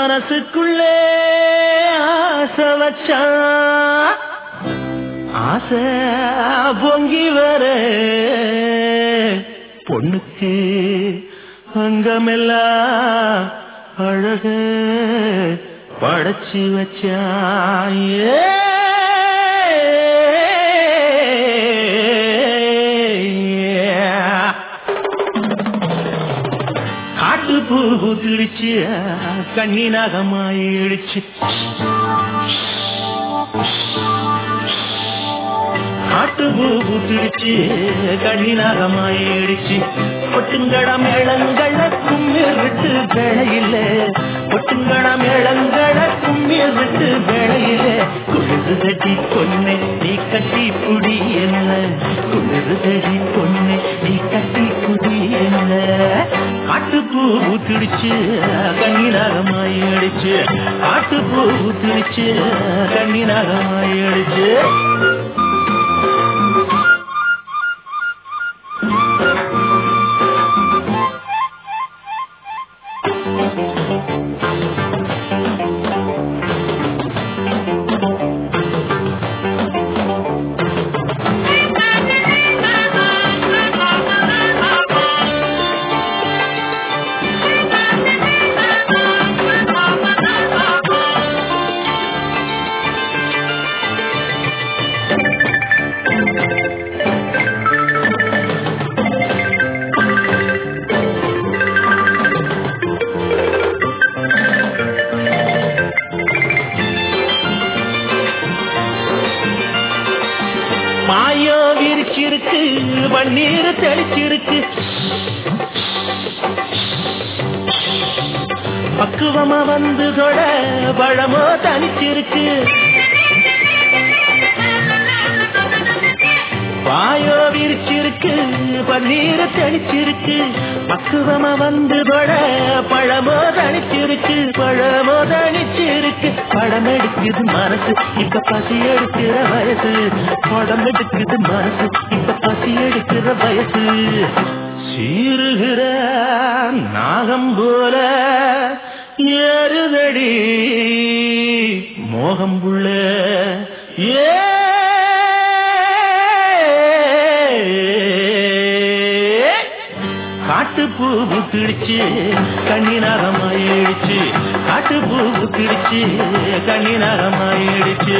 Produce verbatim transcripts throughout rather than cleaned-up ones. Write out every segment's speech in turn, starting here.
மனசுக்குள்ளே ஆசை வச்சான் ஆசை பொங்கி வர பொண்ணுக்கு அங்கமெல்லாம் அழக படைச்சு வச்சான் காட்டு பூ பூத்திடுச்சு கண்ணினாகமாயிடுச்சு காட்டு பூ பூத்திடுச்சு கண்ணினாகமாயிடுச்சு பொட்டுங்கட மேளங்கள கும்மிர் விட்டு வேளையில பொட்டுங்கட மேளங்கள கும்மிர் விட்டு வேளையில குளிரு தடி பொண்ணு நீ கட்டி புடி என்ன குளிரு தடி பொண்ணு நீ கட்டி புடி என்ன காட்டு பூ பூத்திடுச்சு கண்ணினாகமாயிடுச்சு காட்டு பூ பூத்திடுச்சு கண்ணினாகமாயிடுச்சு மாயோ விரிச்சிருக்கு பன்னீர் தெளிச்சிருக்கு பக்குவமா வந்து தொட பழமோ தனிச்சிருக்கு மாயோ விரிச்சிருக்கு பன்னீர் தெளிச்சிருக்கு பக்குவமா வந்து தொட பழமோ தனிச்சிருக்கு பழமோ தனிச்சிருக்கு படம் எடுக்குது மனசு இப்ப பசி எடுக்கிற வயசு படம் எடுக்குது மனசு இப்ப பசி எடுக்கிற வயசு சீருகிற நாகம் போல ஏறுதடி மோகம் புள்ள ஏ காட்டு பூ பூத்திடுச்சு கண்ணினாகமாயிடுச்சு காட்டு பூ பூத்திடுச்சு கண்ணினாகமாயிடுச்சு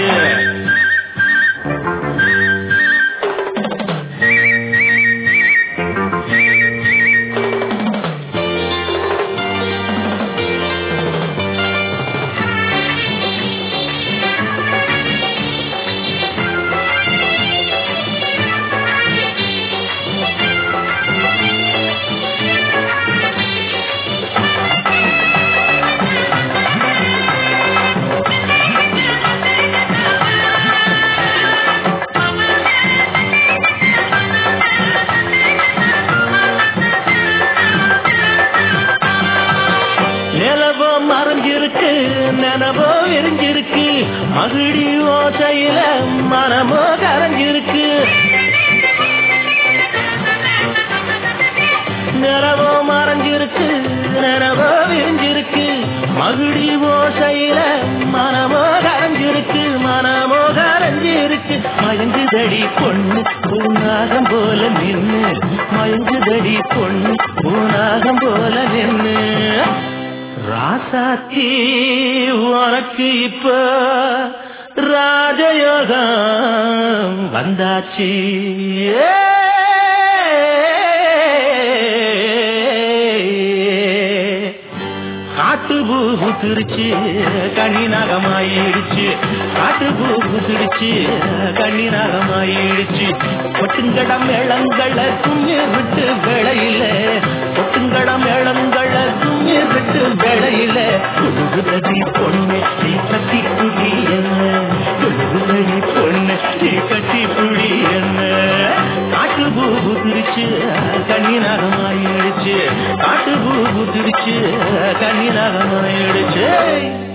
மறைஞ்சிருக்கு நனவோ விரிஞ்சிருக்கு மகிழி ஓசையில மனமோ கரைஞ்சிருக்கு நிலவோ மறைஞ்சிருக்கு நனவோ விரிஞ்சிருக்கு மகிழி ஓசையில மனமோ கரைஞ்சிருக்கு மனமோ கரைஞ்சிருக்கு மயங்குதடி பொண்ணு பூநாகம் போல நின்னு மயங்குதடி பொண்ணு பூநாகம் போல நின்னு ராசாத்தி உனக்கு இப்ப ராஜயோகம் வந்தாச்சு காட்டு பூ பூத்திருச்சு கண்ணினாகமாயிடுச்சு காட்டு பூ பூத்திருச்சு கண்ணினாகமாயிடுச்சு பொட்டுங்கட மேளங்கள கும்மி விட்டு வேளையில பொட்டுங்கட மேளங்கள கும்மி விட்டு வேளையில குழுகுதடி பொண்ணு நீ கட்டி புடி என்ன குழுகுதடி பொண்ணு நீ கட்டி புடி என்ன காட்டு பூ பூத்திருச்சு கண்ணினாகமாயிடுச்சு காட்டு பூ பூத்திருச்சு கண்ணினாகமாயிடுச்சு